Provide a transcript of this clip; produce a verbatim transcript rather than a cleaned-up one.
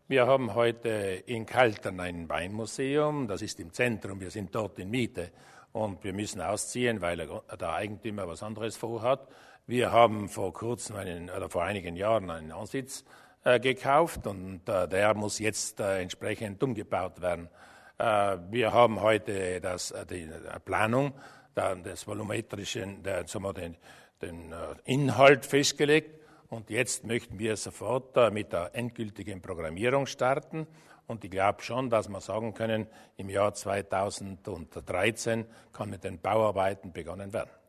Wir haben heute in Kaltern ein Weinmuseum, das ist im Zentrum, wir sind dort in Miete und wir müssen ausziehen, weil der Eigentümer was anderes vorhat. Wir haben vor kurzem einen, oder vor einigen Jahren einen Ansitz äh, gekauft und äh, der muss jetzt äh, entsprechend umgebaut werden. Äh, wir haben heute das, äh, die Planung der, des volumetrischen, der, sagen wir, den, den äh, Inhalt festgelegt. Und jetzt möchten wir sofort äh, mit der endgültigen Programmierung starten. Und ich glaube schon, dass wir sagen können, im Jahr zweitausenddreizehn kann mit den Bauarbeiten begonnen werden.